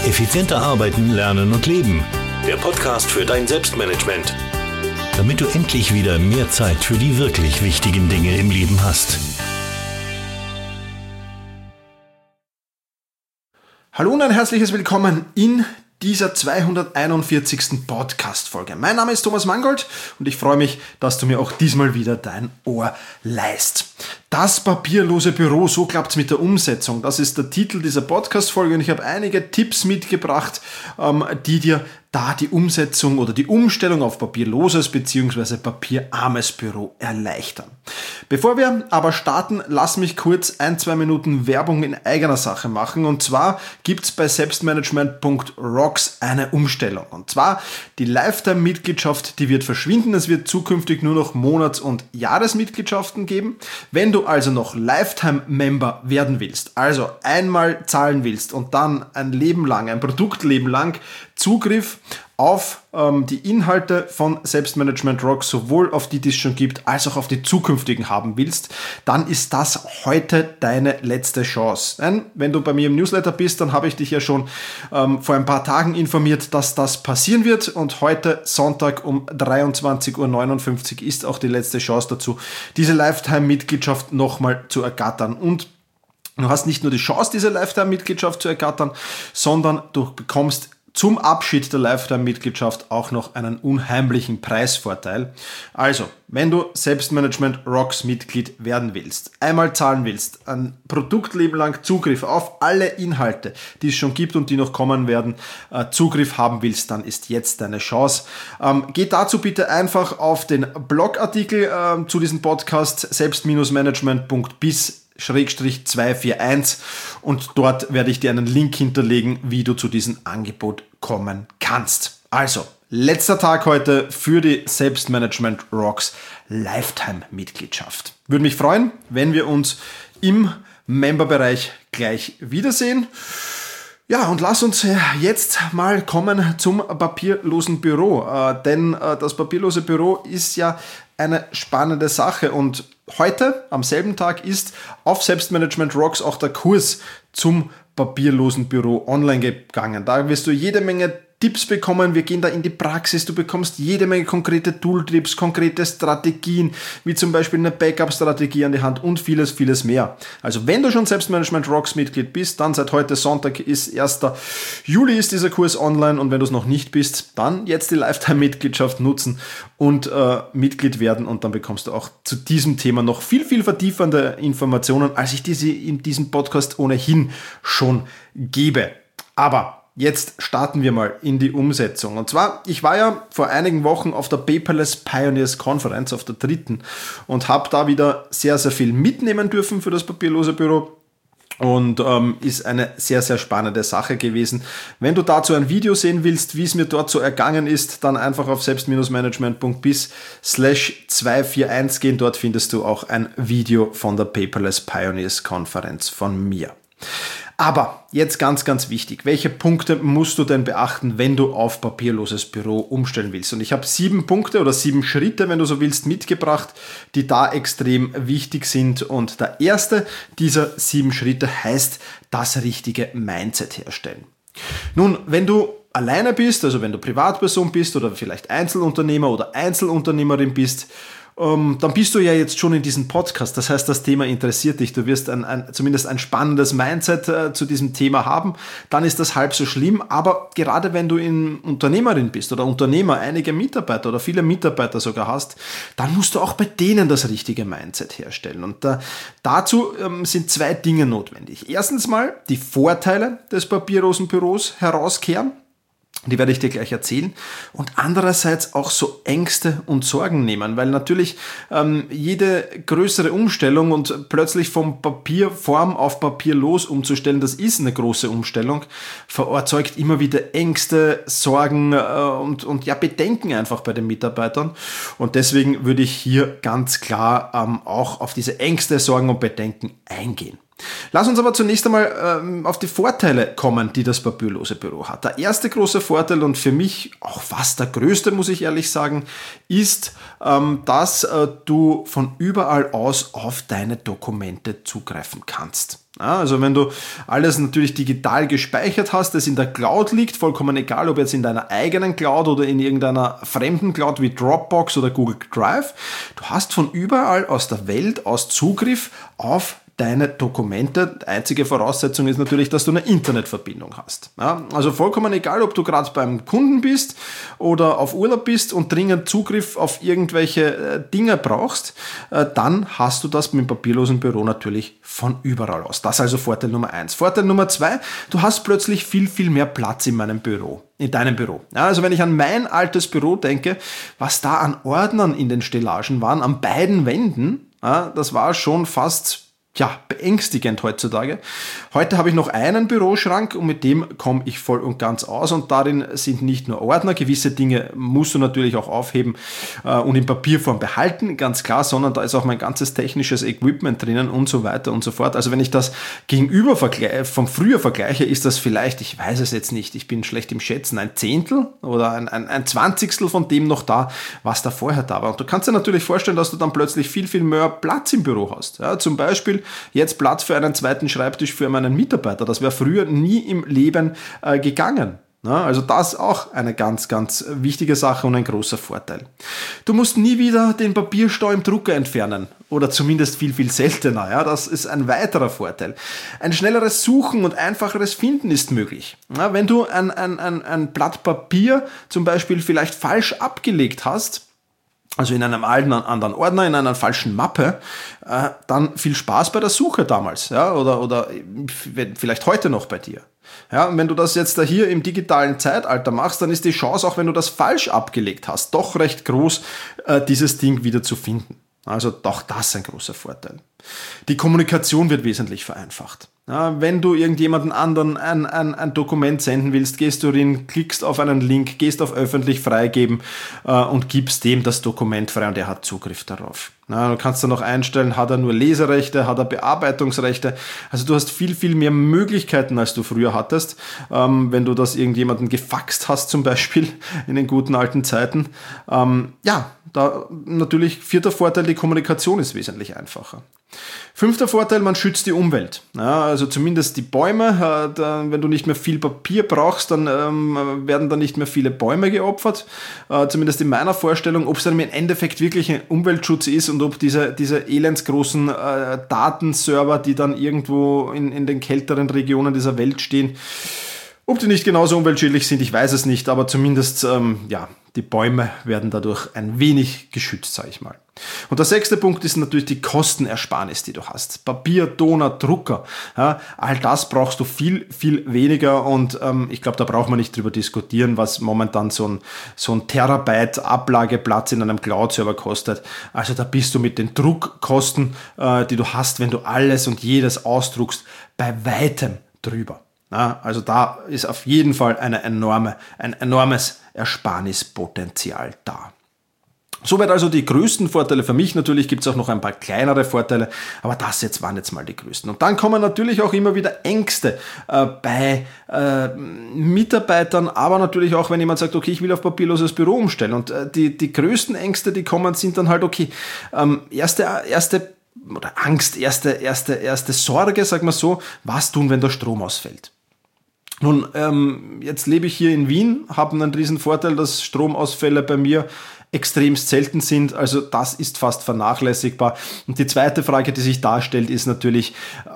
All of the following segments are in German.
Effizienter arbeiten, lernen und leben. Der Podcast für dein Selbstmanagement. Damit du endlich wieder mehr Zeit für die wirklich wichtigen Dinge im Leben hast. Hallo und ein herzliches Willkommen in dieser 241. Podcast-Folge. Mein Name ist Thomas Mangold und ich freue mich, dass du mir auch diesmal wieder dein Ohr leihst. Das papierlose Büro, so klappt's mit der Umsetzung. Das ist der Titel dieser Podcast-Folge und ich habe einige Tipps mitgebracht, die dir da die Umsetzung oder die Umstellung auf papierloses bzw. papierarmes Büro erleichtern. Bevor wir aber starten, lass mich kurz 1-2 Minuten Werbung in eigener Sache machen. Und zwar gibt's bei Selbstmanagement.rocks eine Umstellung. Und zwar die Lifetime-Mitgliedschaft, die wird verschwinden. Es wird zukünftig nur noch Monats- und Jahresmitgliedschaften geben. Wenn du also noch Lifetime-Member werden willst, also einmal zahlen willst und dann ein Produktleben lang Zugriff auf die Inhalte von Selbstmanagement Rocks, sowohl auf die es schon gibt, als auch auf die zukünftigen haben willst, dann ist das heute deine letzte Chance. Denn wenn du bei mir im Newsletter bist, dann habe ich dich ja schon vor ein paar Tagen informiert, dass das passieren wird und heute Sonntag um 23:59 Uhr ist auch die letzte Chance dazu, diese Lifetime-Mitgliedschaft nochmal zu ergattern. Und du hast nicht nur die Chance, diese Lifetime-Mitgliedschaft zu ergattern, sondern du bekommst zum Abschied der Lifetime-Mitgliedschaft auch noch einen unheimlichen Preisvorteil. Also, wenn du Selbstmanagement Rocks Mitglied werden willst, einmal zahlen willst, ein Produktleben lang Zugriff auf alle Inhalte, die es schon gibt und die noch kommen werden, Zugriff haben willst, dann ist jetzt deine Chance. Geh dazu bitte einfach auf den Blogartikel zu diesem Podcast selbst-management.biz/241 und dort werde ich dir einen Link hinterlegen, wie du zu diesem Angebot kommen kannst. Also, letzter Tag heute für die Selbstmanagement Rocks Lifetime-Mitgliedschaft. Würde mich freuen, wenn wir uns im Memberbereich gleich wiedersehen. Ja, und lass uns jetzt mal kommen zum papierlosen Büro, denn das papierlose Büro ist ja eine spannende Sache und heute, am selben Tag, ist auf Selbstmanagement Rocks auch der Kurs zum papierlosen Büro online gegangen. Da wirst du jede Menge Tipps bekommen, wir gehen da in die Praxis, du bekommst jede Menge konkrete Tooltips, konkrete Strategien, wie zum Beispiel eine Backup-Strategie an die Hand und vieles, vieles mehr. Also wenn du schon Selbstmanagement Rocks Mitglied bist, dann seit heute Sonntag ist 1. Juli ist dieser Kurs online und wenn du es noch nicht bist, dann jetzt die Lifetime-Mitgliedschaft nutzen und Mitglied werden und dann bekommst du auch zu diesem Thema noch viel, viel vertiefende Informationen, als ich diese in diesem Podcast ohnehin schon gebe. Aber jetzt starten wir mal in die Umsetzung. Und zwar, ich war ja vor einigen Wochen auf der Paperless Pioneers Konferenz, auf der 3. und habe da wieder sehr, sehr viel mitnehmen dürfen für das papierlose Büro. Und ist eine sehr, sehr spannende Sache gewesen. Wenn du dazu ein Video sehen willst, wie es mir dort so ergangen ist, dann einfach auf selbst-management.biz/241 gehen. Dort findest du auch ein Video von der Paperless Pioneers Konferenz von mir. Aber jetzt ganz, ganz wichtig, welche Punkte musst du denn beachten, wenn du auf papierloses Büro umstellen willst? Und ich habe 7 Punkte oder 7 Schritte, wenn du so willst, mitgebracht, die da extrem wichtig sind. Und der erste dieser 7 Schritte heißt, das richtige Mindset herstellen. Nun, wenn du alleine bist, also wenn du Privatperson bist oder vielleicht Einzelunternehmer oder Einzelunternehmerin bist, dann bist du ja jetzt schon in diesem Podcast. Das heißt, das Thema interessiert dich. Du wirst zumindest ein spannendes Mindset zu diesem Thema haben. Dann ist das halb so schlimm. Aber gerade wenn du Unternehmerin bist oder Unternehmer, einige Mitarbeiter oder viele Mitarbeiter sogar hast, dann musst du auch bei denen das richtige Mindset herstellen. Und dazu sind 2 Dinge notwendig. Erstens mal die Vorteile des papierlosen Büros herauskehren. Die werde ich dir gleich erzählen. Und andererseits auch so Ängste und Sorgen nehmen, weil natürlich jede größere Umstellung und plötzlich vom Papierform auf papierlos umzustellen, das ist eine große Umstellung, erzeugt immer wieder Ängste, Sorgen und ja, Bedenken einfach bei den Mitarbeitern. Und deswegen würde ich hier ganz klar auch auf diese Ängste, Sorgen und Bedenken eingehen. Lass uns aber zunächst einmal auf die Vorteile kommen, die das papierlose Büro hat. Der erste große Vorteil und für mich auch fast der größte, muss ich ehrlich sagen, ist, dass du von überall aus auf deine Dokumente zugreifen kannst. Ja, also wenn du alles natürlich digital gespeichert hast, das in der Cloud liegt, vollkommen egal, ob jetzt in deiner eigenen Cloud oder in irgendeiner fremden Cloud wie Dropbox oder Google Drive, du hast von überall aus der Welt aus Zugriff auf deine Dokumente. Die einzige Voraussetzung ist natürlich, dass du eine Internetverbindung hast. Ja, also vollkommen egal, ob du gerade beim Kunden bist oder auf Urlaub bist und dringend Zugriff auf irgendwelche Dinge brauchst, dann hast du das mit dem papierlosen Büro natürlich von überall aus. Das ist also Vorteil Nummer 1. Vorteil Nummer 2, du hast plötzlich viel, viel mehr Platz in deinem Büro. Ja, also wenn ich an mein altes Büro denke, was da an Ordnern in den Stellagen waren, an beiden Wänden, ja, das war schon fast beängstigend heutzutage. Heute habe ich noch einen Büroschrank und mit dem komme ich voll und ganz aus und darin sind nicht nur Ordner, gewisse Dinge musst du natürlich auch aufheben und in Papierform behalten, ganz klar, sondern da ist auch mein ganzes technisches Equipment drinnen und so weiter und so fort. Also wenn ich das gegenüber vom früher vergleiche, ist das vielleicht, ich weiß es jetzt nicht, ich bin schlecht im Schätzen, ein Zehntel oder ein Zwanzigstel von dem noch da, was da vorher da war. Und du kannst dir natürlich vorstellen, dass du dann plötzlich viel, viel mehr Platz im Büro hast. Ja, zum Beispiel jetzt Platz für einen zweiten Schreibtisch für meinen Mitarbeiter. Das wäre früher nie im Leben gegangen. Ja, also das ist auch eine ganz, ganz wichtige Sache und ein großer Vorteil. Du musst nie wieder den Papierstau im Drucker entfernen oder zumindest viel, viel seltener. Ja, das ist ein weiterer Vorteil. Ein schnelleres Suchen und einfacheres Finden ist möglich. Ja, wenn du ein Blatt Papier zum Beispiel vielleicht falsch abgelegt hast, also in einem anderen Ordner, in einer falschen Mappe, dann viel Spaß bei der Suche damals, ja, oder vielleicht heute noch bei dir. Ja, und wenn du das jetzt da hier im digitalen Zeitalter machst, dann ist die Chance, auch wenn du das falsch abgelegt hast, doch recht groß, dieses Ding wieder zu finden. Also doch das ein großer Vorteil. Die Kommunikation wird wesentlich vereinfacht. Ja, wenn du irgendjemanden anderen ein Dokument senden willst, gehst du rein, klickst auf einen Link, gehst auf öffentlich freigeben und gibst dem das Dokument frei und er hat Zugriff darauf. Ja, du kannst dann noch einstellen, hat er nur Leserechte, hat er Bearbeitungsrechte. Also du hast viel, viel mehr Möglichkeiten, als du früher hattest. Wenn du das irgendjemanden gefaxt hast, zum Beispiel in den guten alten Zeiten. Da natürlich vierter Vorteil, die Kommunikation ist wesentlich einfacher. Fünfter Vorteil, man schützt die Umwelt. Ja, also zumindest die Bäume. Wenn du nicht mehr viel Papier brauchst, dann werden da nicht mehr viele Bäume geopfert. Zumindest in meiner Vorstellung, ob es dann im Endeffekt wirklich ein Umweltschutz ist und ob diese elendsgroßen Datenserver, die dann irgendwo in den kälteren Regionen dieser Welt stehen, ob die nicht genauso umweltschädlich sind, ich weiß es nicht, aber zumindest, die Bäume werden dadurch ein wenig geschützt, sage ich mal. Und der sechste Punkt ist natürlich die Kostenersparnis, die du hast. Papier, Toner, Drucker, ja, all das brauchst du viel, viel weniger und ich glaube, da braucht man nicht drüber diskutieren, was momentan so ein Terabyte Ablageplatz in einem Cloud-Server kostet. Also da bist du mit den Druckkosten, die du hast, wenn du alles und jedes ausdruckst, bei weitem drüber. Ja, also da ist auf jeden Fall ein enormes Ersparnispotenzial da. Soweit also die größten Vorteile für mich. Natürlich gibt es auch noch ein paar kleinere Vorteile, aber das waren jetzt mal die größten. Und dann kommen natürlich auch immer wieder Ängste bei Mitarbeitern, aber natürlich auch, wenn jemand sagt, okay, ich will auf papierloses Büro umstellen. Und die größten Ängste, die kommen, sind dann halt, okay, erste Angst, erste Sorge, sag mal so, was tun, wenn der Strom ausfällt? Nun, jetzt lebe ich hier in Wien, habe einen riesen Vorteil, dass Stromausfälle bei mir extremst selten sind, also das ist fast vernachlässigbar. Und die zweite Frage, die sich darstellt, ist natürlich,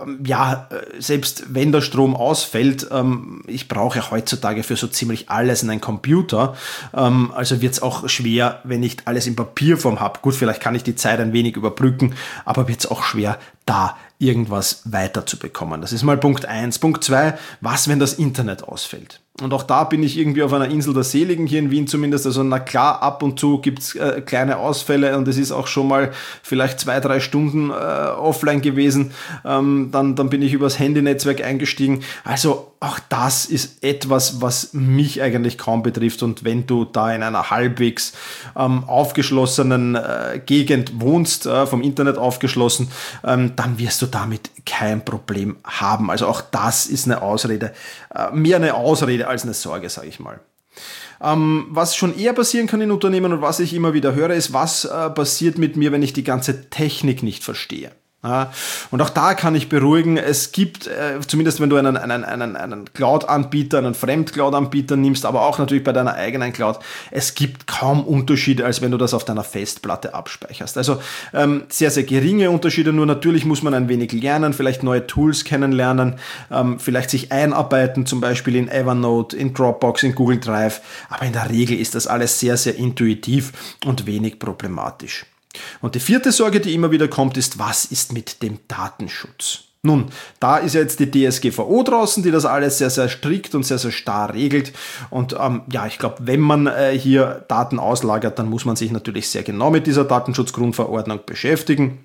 selbst wenn der Strom ausfällt, ich brauche heutzutage für so ziemlich alles einen Computer, also wird es auch schwer, wenn ich alles in Papierform habe. Gut, vielleicht kann ich die Zeit ein wenig überbrücken, aber wird es auch schwer, da irgendwas weiterzubekommen. Das ist mal Punkt 1. Punkt 2, was, wenn das Internet ausfällt? Und auch da bin ich irgendwie auf einer Insel der Seligen, hier in Wien zumindest. Also na klar, ab und zu gibt's kleine Ausfälle und es ist auch schon mal vielleicht 2-3 Stunden offline gewesen. Dann bin ich übers Handynetzwerk eingestiegen. Also auch das ist etwas, was mich eigentlich kaum betrifft. Und wenn du da in einer halbwegs aufgeschlossenen Gegend wohnst, vom Internet aufgeschlossen, dann wirst du damit kein Problem haben. Also auch das ist eine Ausrede, mehr eine Ausrede als eine Sorge, sage ich mal. Was schon eher passieren kann in Unternehmen und was ich immer wieder höre, ist, was passiert mit mir, wenn ich die ganze Technik nicht verstehe. Und auch da kann ich beruhigen, es gibt, zumindest wenn du einen Cloud-Anbieter, einen Fremd-Cloud-Anbieter nimmst, aber auch natürlich bei deiner eigenen Cloud, es gibt kaum Unterschiede, als wenn du das auf deiner Festplatte abspeicherst. Also sehr, sehr geringe Unterschiede, nur natürlich muss man ein wenig lernen, vielleicht neue Tools kennenlernen, vielleicht sich einarbeiten, zum Beispiel in Evernote, in Dropbox, in Google Drive, aber in der Regel ist das alles sehr, sehr intuitiv und wenig problematisch. Und die vierte Sorge, die immer wieder kommt, ist, was ist mit dem Datenschutz? Nun, da ist ja jetzt die DSGVO draußen, die das alles sehr, sehr strikt und sehr, sehr starr regelt. Und ich glaube, wenn man hier Daten auslagert, dann muss man sich natürlich sehr genau mit dieser Datenschutzgrundverordnung beschäftigen.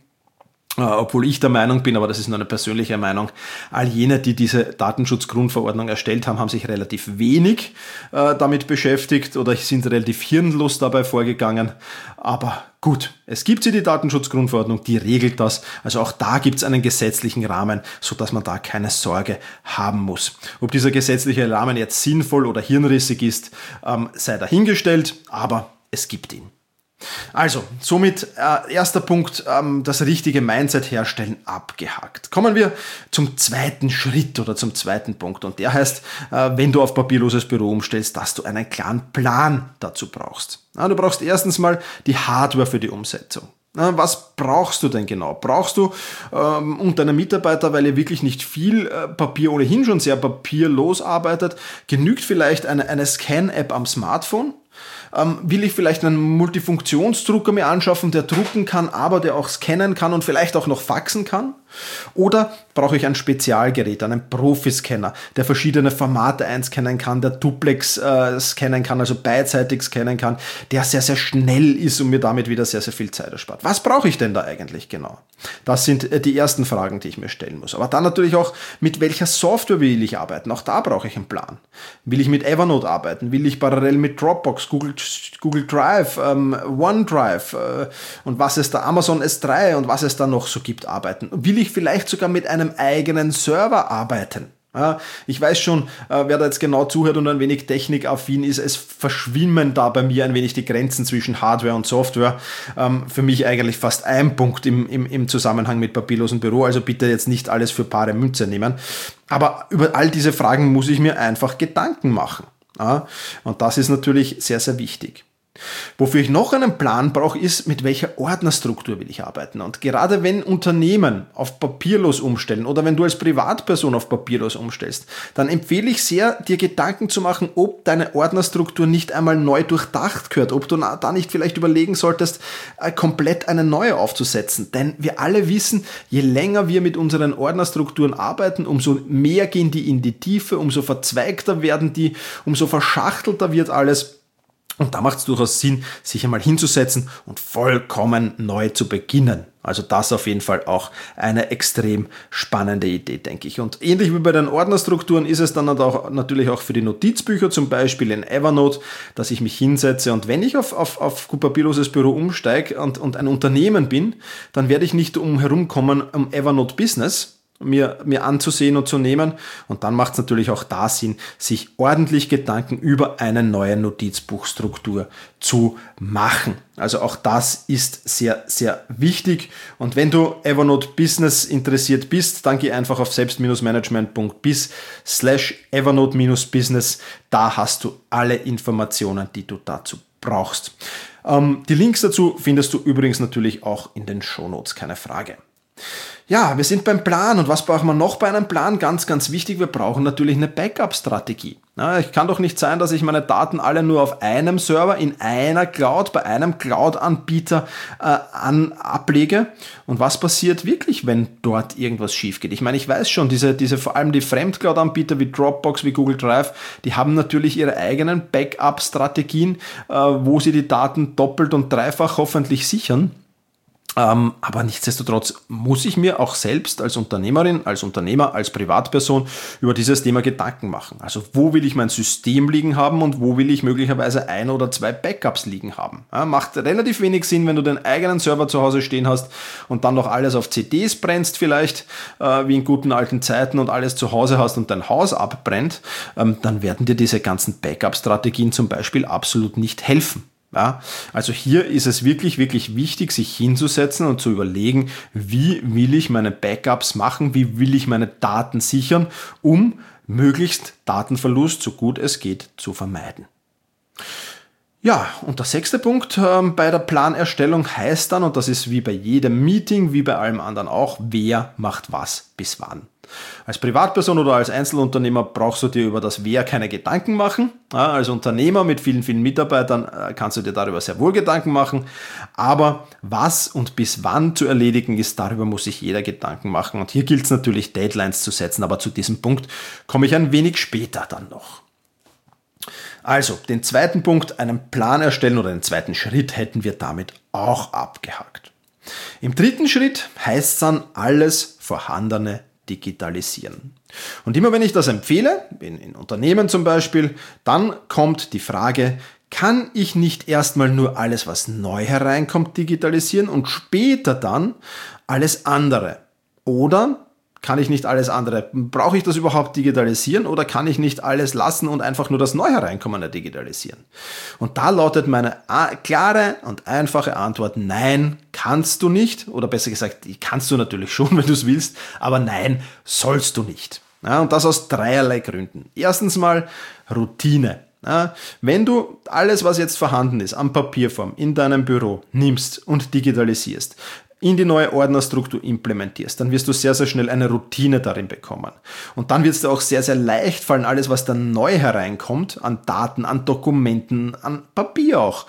Obwohl ich der Meinung bin, aber das ist nur eine persönliche Meinung, all jene, die diese Datenschutzgrundverordnung erstellt haben, haben sich relativ wenig damit beschäftigt oder sind relativ hirnlos dabei vorgegangen. Aber gut, es gibt die Datenschutzgrundverordnung, die regelt das. Also auch da gibt es einen gesetzlichen Rahmen, sodass man da keine Sorge haben muss. Ob dieser gesetzliche Rahmen jetzt sinnvoll oder hirnrissig ist, sei dahingestellt, aber es gibt ihn. Also, somit erster Punkt, das richtige Mindset herstellen, abgehakt. Kommen wir zum zweiten Schritt oder zum zweiten Punkt. Und der heißt, wenn du auf papierloses Büro umstellst, dass du einen klaren Plan dazu brauchst. Du brauchst erstens mal die Hardware für die Umsetzung. Was brauchst du denn genau? Brauchst du und deine Mitarbeiter, weil ihr wirklich nicht viel Papier ohnehin schon sehr papierlos arbeitet, genügt vielleicht eine Scan-App am Smartphone? Will ich vielleicht einen Multifunktionsdrucker mir anschaffen, der drucken kann, aber der auch scannen kann und vielleicht auch noch faxen kann? Oder brauche ich ein Spezialgerät, einen Profi-Scanner, der verschiedene Formate einscannen kann, der Duplex scannen kann, also beidseitig scannen kann, der sehr, sehr schnell ist und mir damit wieder sehr, sehr viel Zeit erspart. Was brauche ich denn da eigentlich genau? Das sind die ersten Fragen, die ich mir stellen muss. Aber dann natürlich auch, mit welcher Software will ich arbeiten? Auch da brauche ich einen Plan. Will ich mit Evernote arbeiten? Will ich parallel mit Dropbox, Google Drive, OneDrive und was es da, Amazon S3 und was es da noch so gibt, arbeiten? Will ich vielleicht sogar mit einem eigenen Server arbeiten? Ja, ich weiß schon, wer da jetzt genau zuhört und ein wenig technikaffin ist, es verschwimmen da bei mir ein wenig die Grenzen zwischen Hardware und Software. Für mich eigentlich fast ein Punkt im Zusammenhang mit papierlosem Büro, also bitte jetzt nicht alles für bare Münze nehmen. Aber über all diese Fragen muss ich mir einfach Gedanken machen. Ja, und das ist natürlich sehr, sehr wichtig. Wofür ich noch einen Plan brauche, ist, mit welcher Ordnerstruktur will ich arbeiten. Und gerade wenn Unternehmen auf papierlos umstellen oder wenn du als Privatperson auf papierlos umstellst, dann empfehle ich sehr, dir Gedanken zu machen, ob deine Ordnerstruktur nicht einmal neu durchdacht gehört, ob du da nicht vielleicht überlegen solltest, komplett eine neue aufzusetzen. Denn wir alle wissen, je länger wir mit unseren Ordnerstrukturen arbeiten, umso mehr gehen die in die Tiefe, umso verzweigter werden die, umso verschachtelter wird alles. Und da macht es durchaus Sinn, sich einmal hinzusetzen und vollkommen neu zu beginnen. Also das auf jeden Fall auch eine extrem spannende Idee, denke ich. Und ähnlich wie bei den Ordnerstrukturen ist es dann auch, natürlich auch für die Notizbücher, zum Beispiel in Evernote, dass ich mich hinsetze und wenn ich auf papierloses Büro umsteige und ein Unternehmen bin, dann werde ich nicht umherum kommen um Evernote Business, mir anzusehen und zu nehmen. Und dann macht es natürlich auch da Sinn, sich ordentlich Gedanken über eine neue Notizbuchstruktur zu machen. Also auch das ist sehr, sehr wichtig. Und wenn du Evernote Business interessiert bist, dann geh einfach auf selbst-management.biz/Evernote-Business. Da hast du alle Informationen, die du dazu brauchst. Die Links dazu findest du übrigens natürlich auch in den Shownotes, keine Frage. Ja, wir sind beim Plan. Und was brauchen wir noch bei einem Plan? Ganz, ganz wichtig, wir brauchen natürlich eine Backup-Strategie. Ja, ich kann doch nicht sein, dass ich meine Daten alle nur auf einem Server, in einer Cloud, bei einem Cloud-Anbieter ablege. Und was passiert wirklich, wenn dort irgendwas schief geht? Ich meine, ich weiß schon, diese vor allem die Fremd-Cloud-Anbieter wie Dropbox, wie Google Drive, die haben natürlich ihre eigenen Backup-Strategien, wo sie die Daten doppelt und dreifach hoffentlich sichern. Aber nichtsdestotrotz muss ich mir auch selbst als Unternehmerin, als Unternehmer, als Privatperson über dieses Thema Gedanken machen. Also wo will ich mein System liegen haben und wo will ich möglicherweise 1 oder 2 Backups liegen haben. Macht relativ wenig Sinn, wenn du den eigenen Server zu Hause stehen hast und dann noch alles auf CDs brennst vielleicht, wie in guten alten Zeiten und alles zu Hause hast und dein Haus abbrennt, dann werden dir diese ganzen Backup-Strategien zum Beispiel absolut nicht helfen. Ja, also hier ist es wirklich, wirklich wichtig, sich hinzusetzen und zu überlegen, wie will ich meine Backups machen, wie will ich meine Daten sichern, um möglichst Datenverlust, so gut es geht, zu vermeiden. Ja, und der 6. Punkt bei der Planerstellung heißt dann, und das ist wie bei jedem Meeting, wie bei allem anderen auch, wer macht was bis wann. Als Privatperson oder als Einzelunternehmer brauchst du dir über das Wer keine Gedanken machen. Ja, als Unternehmer mit vielen, vielen Mitarbeitern kannst du dir darüber sehr wohl Gedanken machen. Aber was und bis wann zu erledigen ist, darüber muss sich jeder Gedanken machen. Und hier gilt es natürlich, Deadlines zu setzen, aber zu diesem Punkt komme ich ein wenig später dann noch. Also, den 2. Punkt, einen Plan erstellen oder den 2. Schritt hätten wir damit auch abgehakt. Im 3. Schritt heißt es dann, alles Vorhandene digitalisieren. Und immer wenn ich das empfehle, in Unternehmen zum Beispiel, dann kommt die Frage, kann ich nicht erstmal nur alles, was neu hereinkommt, digitalisieren und später dann alles andere? Oder kann ich nicht alles andere? Brauche ich das überhaupt digitalisieren oder kann ich nicht alles lassen und einfach nur das neu hereinkommende digitalisieren? Und da lautet meine klare und einfache Antwort, nein, kannst du nicht. Oder besser gesagt, kannst du natürlich schon, wenn du es willst, aber nein, sollst du nicht. Ja, und das aus dreierlei Gründen. Erstens mal Routine. Ja, wenn du alles, was jetzt vorhanden ist, an Papierform in deinem Büro nimmst und digitalisierst, in die neue Ordnerstruktur implementierst, dann wirst du sehr, sehr schnell eine Routine darin bekommen. Und dann wird es dir auch sehr, sehr leicht fallen, alles, was dann neu hereinkommt, an Daten, an Dokumenten, an Papier auch,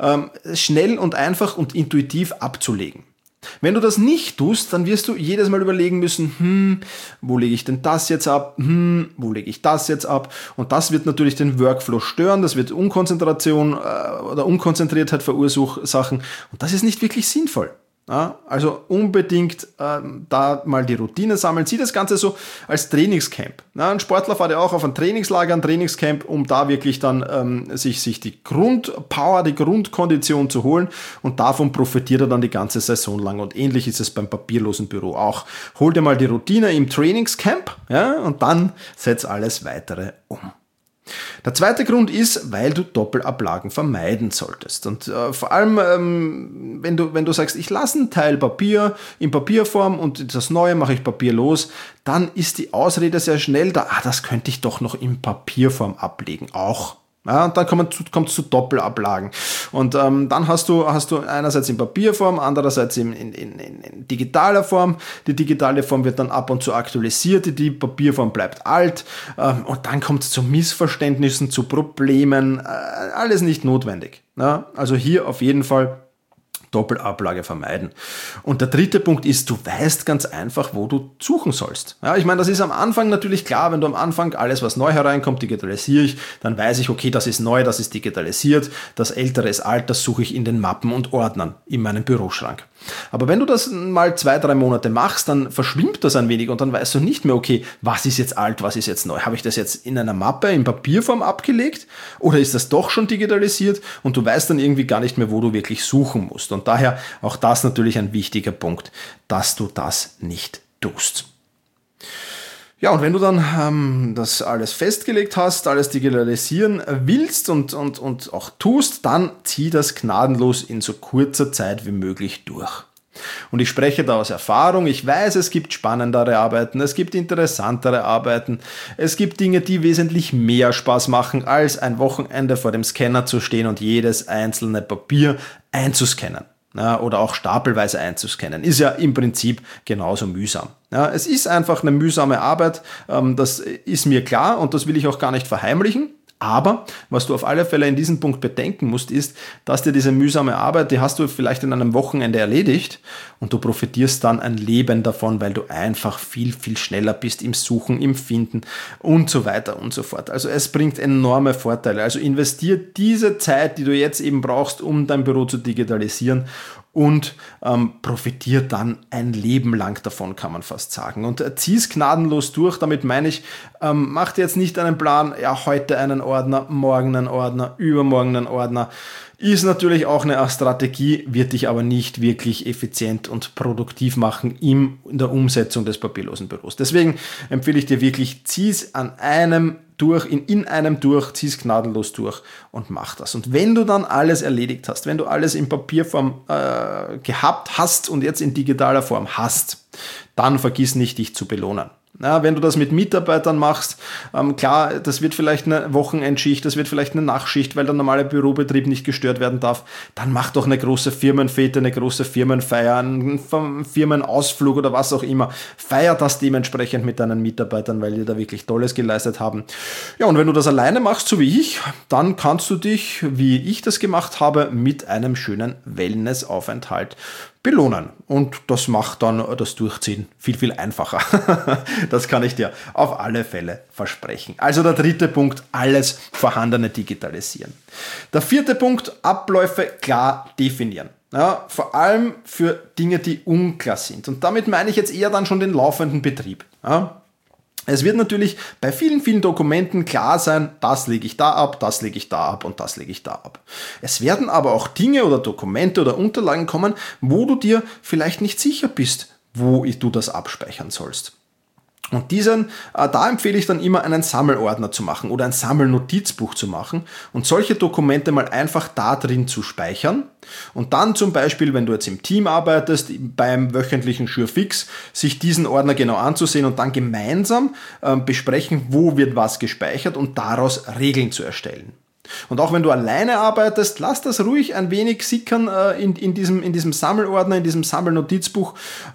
schnell und einfach und intuitiv abzulegen. Wenn du das nicht tust, dann wirst du jedes Mal überlegen müssen, wo lege ich denn das jetzt ab, wo lege ich das jetzt ab, und das wird natürlich den Workflow stören, das wird Unkonzentration oder Unkonzentriertheit verursachen und das ist nicht wirklich sinnvoll. Ja, also unbedingt da mal die Routine sammeln. Sieh das Ganze so als Trainingscamp. Ja, ein Sportler fährt ja auch auf ein Trainingslager, ein Trainingscamp, um da wirklich dann sich die Grundpower, die Grundkondition zu holen, und davon profitiert er dann die ganze Saison lang. Und ähnlich ist es beim papierlosen Büro auch. Hol dir mal die Routine im Trainingscamp, ja, und dann setz alles Weitere um. Der 2. Grund ist, weil du Doppelablagen vermeiden solltest. Und vor allem, wenn du sagst, ich lasse einen Teil Papier in Papierform und das Neue mache ich papierlos, dann ist die Ausrede sehr schnell da, das könnte ich doch noch in Papierform ablegen, auch. Ja, und dann kommt es zu Doppelablagen. Und dann hast du einerseits in Papierform, andererseits in digitaler Form. Die digitale Form wird dann ab und zu aktualisiert, die Papierform bleibt alt. Und dann kommt es zu Missverständnissen, zu Problemen. Alles nicht notwendig. Ja, also hier auf jeden Fall Doppelablage vermeiden. Und der 3. Punkt ist, du weißt ganz einfach, wo du suchen sollst. Ja, ich meine, das ist am Anfang natürlich klar, wenn du am Anfang alles, was neu hereinkommt, digitalisiere ich, dann weiß ich, okay, das ist neu, das ist digitalisiert, das Ältere ist alt, das suche ich in den Mappen und Ordnern in meinem Büroschrank. Aber wenn du das mal 2-3 Monate machst, dann verschwimmt das ein wenig und dann weißt du nicht mehr, okay, was ist jetzt alt, was ist jetzt neu? Habe ich das jetzt in einer Mappe in Papierform abgelegt oder ist das doch schon digitalisiert? Und du weißt dann irgendwie gar nicht mehr, wo du wirklich suchen musst. Und daher auch das natürlich ein wichtiger Punkt, dass du das nicht tust. Ja, und wenn du dann das alles festgelegt hast, alles digitalisieren willst und auch tust, dann zieh das gnadenlos in so kurzer Zeit wie möglich durch. Und ich spreche da aus Erfahrung. Ich weiß, es gibt spannendere Arbeiten, es gibt interessantere Arbeiten, es gibt Dinge, die wesentlich mehr Spaß machen, als ein Wochenende vor dem Scanner zu stehen und jedes einzelne Papier einzuscannen. Ja, oder auch stapelweise einzuscannen, ist ja im Prinzip genauso mühsam. Ja, es ist einfach eine mühsame Arbeit, das ist mir klar und das will ich auch gar nicht verheimlichen. Aber was du auf alle Fälle in diesem Punkt bedenken musst, ist, dass dir diese mühsame Arbeit, die hast du vielleicht in einem Wochenende erledigt und du profitierst dann ein Leben davon, weil du einfach viel, viel schneller bist im Suchen, im Finden und so weiter und so fort. Also es bringt enorme Vorteile. Also investier diese Zeit, die du jetzt eben brauchst, um dein Büro zu digitalisieren, und profitiert dann ein Leben lang davon, kann man fast sagen. Und zieh es gnadenlos durch, damit meine ich, mach dir jetzt nicht einen Plan, ja, heute einen Ordner, morgen einen Ordner, übermorgen einen Ordner. Ist natürlich auch eine Strategie, wird dich aber nicht wirklich effizient und produktiv machen in der Umsetzung des papierlosen Büros. Deswegen empfehle ich dir wirklich, zieh es an einem durch, in einem durch, zieh's gnadenlos durch und mach das. Und wenn du dann alles erledigt hast, wenn du alles in Papierform gehabt hast und jetzt in digitaler Form hast, dann vergiss nicht, dich zu belohnen. Ja, wenn du das mit Mitarbeitern machst, klar, das wird vielleicht eine Wochenendschicht, das wird vielleicht eine Nachtschicht, weil der normale Bürobetrieb nicht gestört werden darf, dann mach doch eine große Firmenfete, eine große Firmenfeier, einen Firmenausflug oder was auch immer. Feier das dementsprechend mit deinen Mitarbeitern, weil die da wirklich Tolles geleistet haben. Ja, und wenn du das alleine machst, so wie ich, dann kannst du dich, wie ich das gemacht habe, mit einem schönen Wellnessaufenthalt belohnen. Und das macht dann das Durchziehen viel, viel einfacher. Das kann ich dir auf alle Fälle versprechen. Also der dritte Punkt, alles Vorhandene digitalisieren. Der vierte Punkt, Abläufe klar definieren. Ja, vor allem für Dinge, die unklar sind. Und damit meine ich jetzt eher dann schon den laufenden Betrieb. Ja. Es wird natürlich bei vielen, vielen Dokumenten klar sein, das lege ich da ab, das lege ich da ab und das lege ich da ab. Es werden aber auch Dinge oder Dokumente oder Unterlagen kommen, wo du dir vielleicht nicht sicher bist, wo du das abspeichern sollst. Und da empfehle ich dann immer einen Sammelordner zu machen oder ein Sammelnotizbuch zu machen und solche Dokumente mal einfach da drin zu speichern und dann zum Beispiel, wenn du jetzt im Team arbeitest, beim wöchentlichen Surefix, sich diesen Ordner genau anzusehen und dann gemeinsam besprechen, wo wird was gespeichert und daraus Regeln zu erstellen. Und auch wenn du alleine arbeitest, lass das ruhig ein wenig sickern in diesem Sammelordner, in diesem Sammelnotizbuch.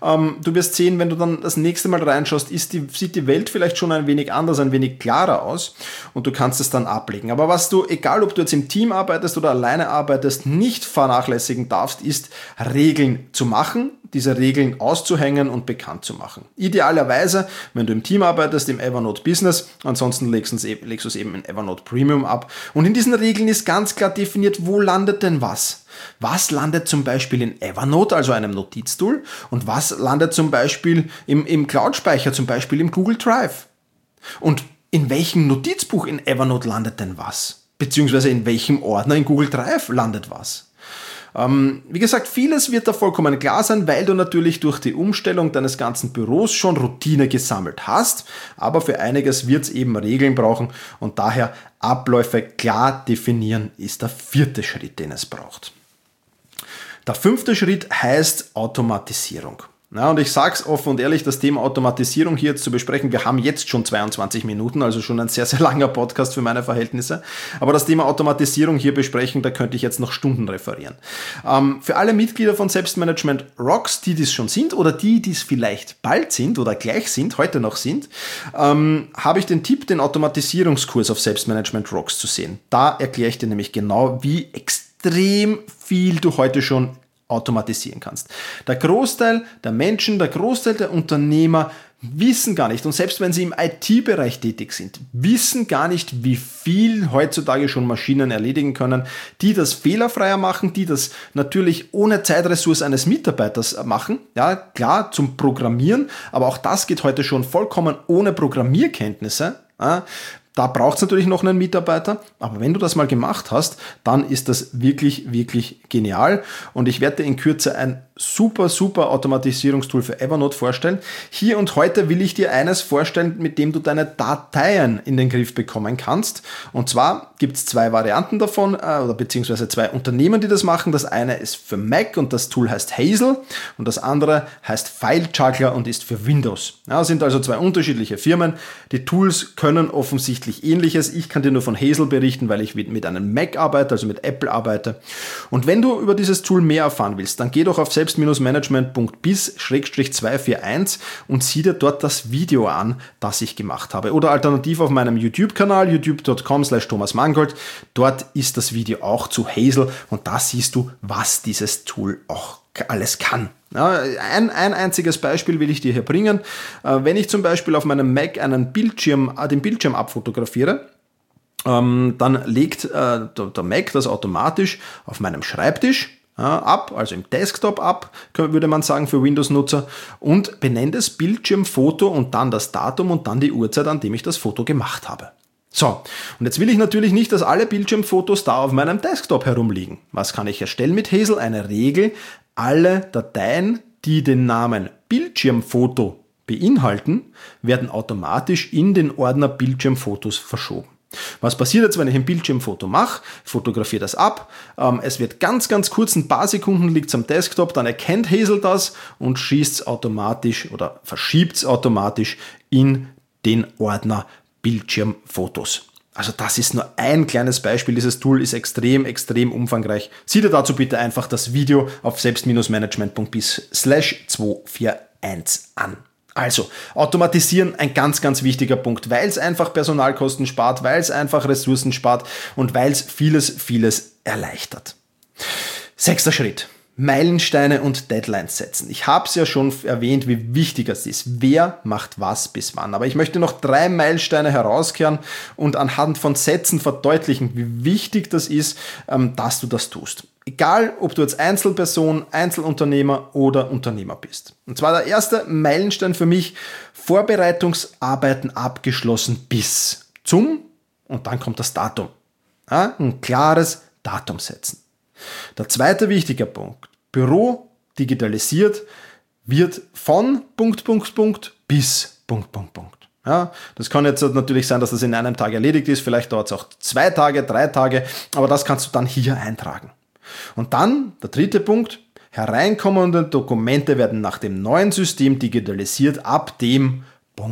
Du wirst sehen, wenn du dann das nächste Mal reinschaust, sieht die Welt vielleicht schon ein wenig anders, ein wenig klarer aus und du kannst es dann ablegen. Aber was du, egal ob du jetzt im Team arbeitest oder alleine arbeitest, nicht vernachlässigen darfst, ist Regeln zu machen, diese Regeln auszuhängen und bekannt zu machen. Idealerweise, wenn du im Team arbeitest, im Evernote Business, ansonsten legst du es eben in Evernote Premium ab. Und in diesen Regeln ist ganz klar definiert, wo landet denn was? Was landet zum Beispiel in Evernote, also einem Notiztool, und was landet zum Beispiel im Cloud-Speicher, zum Beispiel im Google Drive? Und in welchem Notizbuch in Evernote landet denn was? Beziehungsweise in welchem Ordner in Google Drive landet was? Wie gesagt, vieles wird da vollkommen klar sein, weil du natürlich durch die Umstellung deines ganzen Büros schon Routine gesammelt hast, aber für einiges wird es eben Regeln brauchen und daher Abläufe klar definieren ist der vierte Schritt, den es braucht. Der fünfte Schritt heißt Automatisierung. Ja, und ich sage es offen und ehrlich, das Thema Automatisierung hier jetzt zu besprechen, wir haben jetzt schon 22 Minuten, also schon ein sehr, sehr langer Podcast für meine Verhältnisse, aber das Thema Automatisierung hier besprechen, da könnte ich jetzt noch Stunden referieren. Für alle Mitglieder von Selbstmanagement Rocks, die das schon sind oder die es vielleicht bald sind oder gleich sind, heute noch sind, habe ich den Tipp, den Automatisierungskurs auf Selbstmanagement Rocks zu sehen. Da erkläre ich dir nämlich genau, wie extrem viel du heute schon automatisieren kannst. Der Großteil der Menschen, der Großteil der Unternehmer wissen gar nicht, und selbst wenn sie im IT-Bereich tätig sind, wissen gar nicht, wie viel heutzutage schon Maschinen erledigen können, die das fehlerfreier machen, die das natürlich ohne Zeitressource eines Mitarbeiters machen. Ja, klar, zum Programmieren, aber auch das geht heute schon vollkommen ohne Programmierkenntnisse. Ja, da braucht es natürlich noch einen Mitarbeiter, aber wenn du das mal gemacht hast, dann ist das wirklich, wirklich genial und ich werde dir in Kürze ein super Automatisierungstool für Evernote vorstellen. Hier und heute will ich dir eines vorstellen, mit dem du deine Dateien in den Griff bekommen kannst. Und zwar gibt es zwei Varianten davon, oder beziehungsweise zwei Unternehmen, die das machen. Das eine ist für Mac und das Tool heißt Hazel und das andere heißt FileJuggler und ist für Windows. Ja, sind also zwei unterschiedliche Firmen. Die Tools können offensichtlich Ähnliches. Ich kann dir nur von Hazel berichten, weil ich mit einem Mac arbeite, also mit Apple arbeite. Und wenn du über dieses Tool mehr erfahren willst, dann geh doch auf selbst-management.biz/241 und sieh dir dort das Video an, das ich gemacht habe. Oder alternativ auf meinem YouTube-Kanal, youtube.com/thomasmangold. Dort ist das Video auch zu Hazel und da siehst du, was dieses Tool auch alles kann. Ja, ein einziges Beispiel will ich dir hier bringen. Wenn ich zum Beispiel auf meinem Mac den Bildschirm abfotografiere, dann legt der Mac das automatisch auf meinem Schreibtisch ab, also im Desktop ab, würde man sagen für Windows-Nutzer, und benennt es Bildschirmfoto und dann das Datum und dann die Uhrzeit, an dem ich das Foto gemacht habe. So, und jetzt will ich natürlich nicht, dass alle Bildschirmfotos da auf meinem Desktop herumliegen. Was kann ich erstellen mit Hazel? Eine Regel: alle Dateien, die den Namen Bildschirmfoto beinhalten, werden automatisch in den Ordner Bildschirmfotos verschoben. Was passiert jetzt, wenn ich ein Bildschirmfoto mache? Fotografiere das ab. Es wird ganz kurz, ein paar Sekunden liegt es am Desktop, dann erkennt Hazel das und schießt es automatisch oder verschiebt es automatisch in den Ordner Bildschirmfotos. Also das ist nur ein kleines Beispiel. Dieses Tool ist extrem umfangreich. Sieh dir dazu bitte einfach das Video auf selbst-management.biz/241 an. Also, automatisieren ein ganz wichtiger Punkt, weil es einfach Personalkosten spart, weil es einfach Ressourcen spart und weil es vieles erleichtert. 6. Schritt. Meilensteine und Deadlines setzen. Ich habe es ja schon erwähnt, wie wichtig es ist. Wer macht was bis wann? Aber ich möchte noch 3 Meilensteine herauskehren und anhand von Sätzen verdeutlichen, wie wichtig das ist, dass du das tust. Egal, ob du jetzt Einzelperson, Einzelunternehmer oder Unternehmer bist. Und zwar der erste Meilenstein für mich, Vorbereitungsarbeiten abgeschlossen bis zum, und dann kommt das Datum. Ja, ein klares Datum setzen. Der zweite wichtige Punkt, Büro digitalisiert wird von ... bis ... Ja, das kann jetzt natürlich sein, dass das in einem Tag erledigt ist, vielleicht dauert es auch 2 Tage, 3 Tage, aber das kannst du dann hier eintragen. Und dann, der dritte Punkt, hereinkommende Dokumente werden nach dem neuen System digitalisiert ab dem ...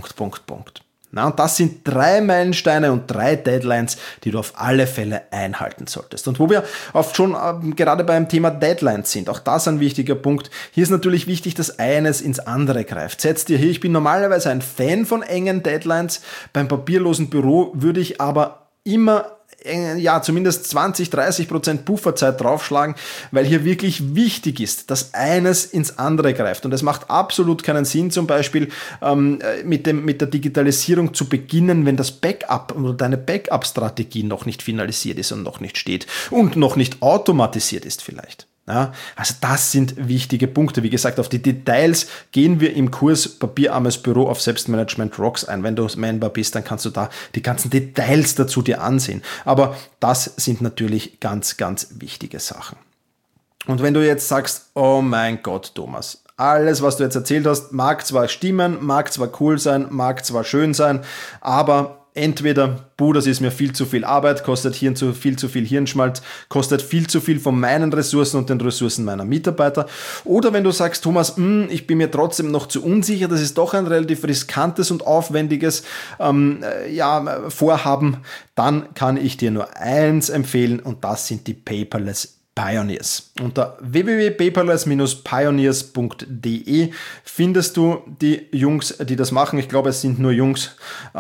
Na, und das sind 3 Meilensteine und 3 Deadlines, die du auf alle Fälle einhalten solltest. Und wo wir oft schon gerade beim Thema Deadlines sind, auch das ein wichtiger Punkt. Hier ist natürlich wichtig, dass eines ins andere greift. Setz dir hier, ich bin normalerweise ein Fan von engen Deadlines. Beim papierlosen Büro würde ich aber immer zumindest 20-30% Pufferzeit draufschlagen, weil hier wirklich wichtig ist, dass eines ins andere greift. Und es macht absolut keinen Sinn, zum Beispiel mit der Digitalisierung zu beginnen, wenn das Backup oder deine Backup-Strategie noch nicht finalisiert ist und noch nicht steht und noch nicht automatisiert ist vielleicht. Ja, also das sind wichtige Punkte. Wie gesagt, auf die Details gehen wir im Kurs Papierarmes Büro auf Selbstmanagement Rocks ein. Wenn du Member bist, dann kannst du da die ganzen Details dazu dir ansehen. Aber das sind natürlich ganz wichtige Sachen. Und wenn du jetzt sagst, oh mein Gott, Thomas, alles, was du jetzt erzählt hast, mag zwar stimmen, mag zwar cool sein, mag zwar schön sein, aber entweder, das ist mir viel zu viel Arbeit, kostet viel zu viel Hirnschmalz, kostet viel zu viel von meinen Ressourcen und den Ressourcen meiner Mitarbeiter. Oder wenn du sagst, Thomas, ich bin mir trotzdem noch zu unsicher, das ist doch ein relativ riskantes und aufwendiges Vorhaben, dann kann ich dir nur eins empfehlen und das sind die Paperless Pioneers. Unter www.paperless-pioneers.de findest du die Jungs, die das machen. Ich glaube, es sind nur Jungs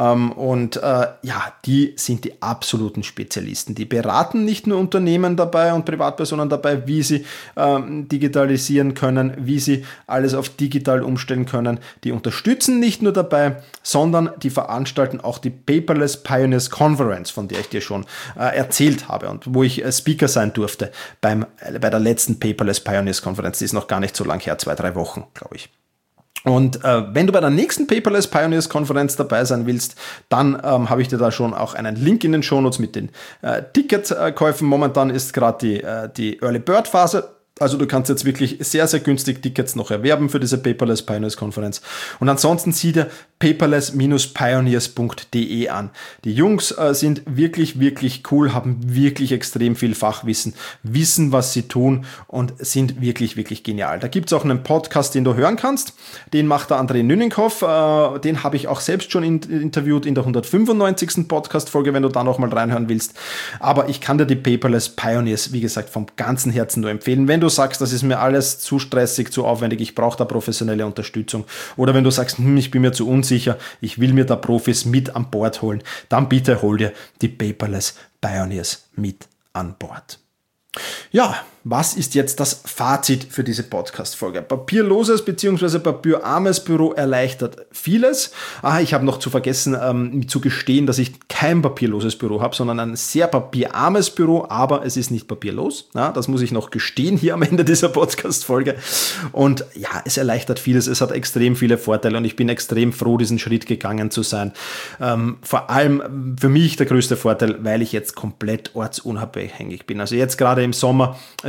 die sind die absoluten Spezialisten. Die beraten nicht nur Unternehmen dabei und Privatpersonen dabei, wie sie digitalisieren können, wie sie alles auf digital umstellen können. Die unterstützen nicht nur dabei, sondern die veranstalten auch die Paperless Pioneers Conference, von der ich dir schon erzählt habe und wo ich Speaker sein durfte bei der letzten Paperless Pioneers Konferenz, die ist noch gar nicht so lang her, 2-3 Wochen, glaube ich. Und wenn du bei der nächsten Paperless Pioneers Konferenz dabei sein willst, dann habe ich dir da schon auch einen Link in den Shownotes mit den Ticketkäufen. Momentan ist gerade die Early Bird Phase. Also du kannst jetzt wirklich sehr günstig Tickets noch erwerben für diese Paperless Pioneers Konferenz. Und ansonsten sieh dir paperless-pioneers.de an. Die Jungs sind wirklich cool, haben wirklich extrem viel Fachwissen, wissen, was sie tun und sind wirklich genial. Da gibt es auch einen Podcast, den du hören kannst. Den macht der André Nüninghoff. Den habe ich auch selbst schon interviewt in der 195. Podcast-Folge, wenn du da nochmal reinhören willst. Aber ich kann dir die Paperless Pioneers, wie gesagt, vom ganzen Herzen nur empfehlen. Wenn du sagst, das ist mir alles zu stressig, zu aufwendig, ich brauche da professionelle Unterstützung. Oder wenn du sagst, ich bin mir zu unsicher, ich will mir da Profis mit an Bord holen, dann bitte hol dir die Paperless Pioneers mit an Bord. Ja, was ist jetzt das Fazit für diese Podcast-Folge? Papierloses bzw. papierarmes Büro erleichtert vieles. Ich habe noch zu vergessen, zu gestehen, dass ich kein papierloses Büro habe, sondern ein sehr papierarmes Büro, aber es ist nicht papierlos. Ja, das muss ich noch gestehen hier am Ende dieser Podcast-Folge. Und ja, es erleichtert vieles, es hat extrem viele Vorteile und ich bin extrem froh, diesen Schritt gegangen zu sein. Vor allem für mich der größte Vorteil, weil ich jetzt komplett ortsunabhängig bin. Also jetzt gerade im Sommer, es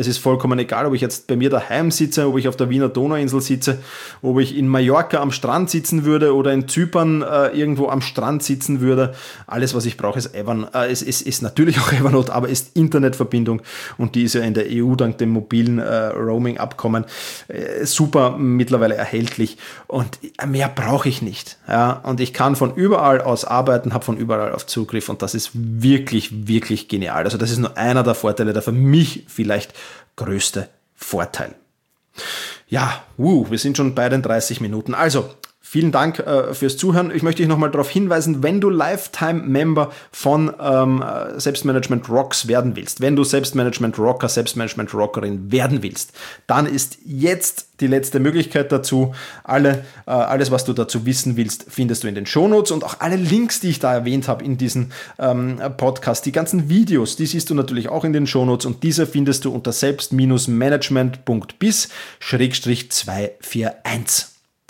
ist vollkommen egal, ob ich jetzt bei mir daheim sitze, ob ich auf der Wiener Donauinsel sitze, ob ich in Mallorca am Strand sitzen würde oder in Zypern irgendwo am Strand sitzen würde. Alles, was ich brauche, ist natürlich auch Evernote, aber ist Internetverbindung, und die ist ja in der EU dank dem mobilen Roaming-Abkommen super mittlerweile erhältlich, und mehr brauche ich nicht. Ja? Und ich kann von überall aus arbeiten, habe von überall auf Zugriff, und das ist wirklich, wirklich genial. Also das ist nur einer der Vorteile, der für mich vielleicht größte Vorteil. Ja, wir sind schon bei den 30 Minuten. Also, vielen Dank fürs Zuhören. Ich möchte dich nochmal darauf hinweisen, wenn du Lifetime-Member von Selbstmanagement Rocks werden willst, wenn du Selbstmanagement-Rocker, Selbstmanagement-Rockerin werden willst, dann ist jetzt die letzte Möglichkeit dazu. Alles, was du dazu wissen willst, findest du in den Shownotes, und auch alle Links, die ich da erwähnt habe in diesem Podcast, die ganzen Videos, die siehst du natürlich auch in den Shownotes, und diese findest du unter selbst-management.bis/241.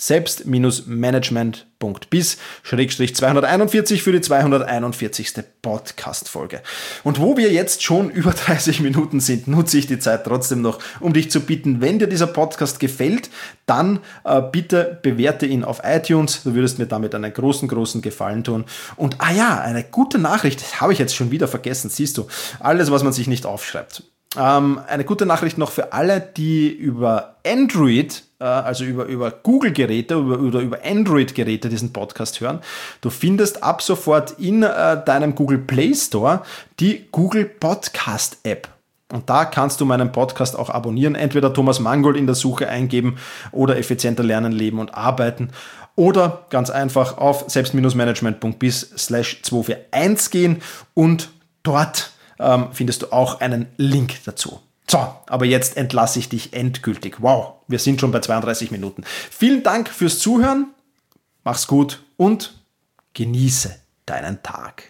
selbst-management.bis/241 für die 241. Podcast-Folge. Und wo wir jetzt schon über 30 Minuten sind, nutze ich die Zeit trotzdem noch, um dich zu bitten, wenn dir dieser Podcast gefällt, dann bitte bewerte ihn auf iTunes. Du würdest mir damit einen großen, großen Gefallen tun. Und eine gute Nachricht, das habe ich jetzt schon wieder vergessen, siehst du, alles, was man sich nicht aufschreibt. Eine gute Nachricht noch für alle, die über Android, also über Google-Geräte oder über Android-Geräte diesen Podcast hören. Du findest ab sofort in deinem Google Play Store die Google Podcast App. Und da kannst du meinen Podcast auch abonnieren, entweder Thomas Mangold in der Suche eingeben oder effizienter lernen, leben und arbeiten. Oder ganz einfach auf selbst-management.bis/241 gehen, und dort findest du auch einen Link dazu. So, aber jetzt entlasse ich dich endgültig. Wow, wir sind schon bei 32 Minuten. Vielen Dank fürs Zuhören, mach's gut und genieße deinen Tag.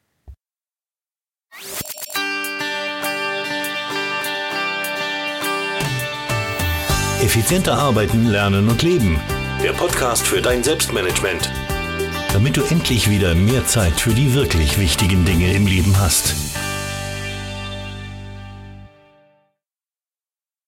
Effizienter arbeiten, lernen und leben. Der Podcast für dein Selbstmanagement. Damit du endlich wieder mehr Zeit für die wirklich wichtigen Dinge im Leben hast.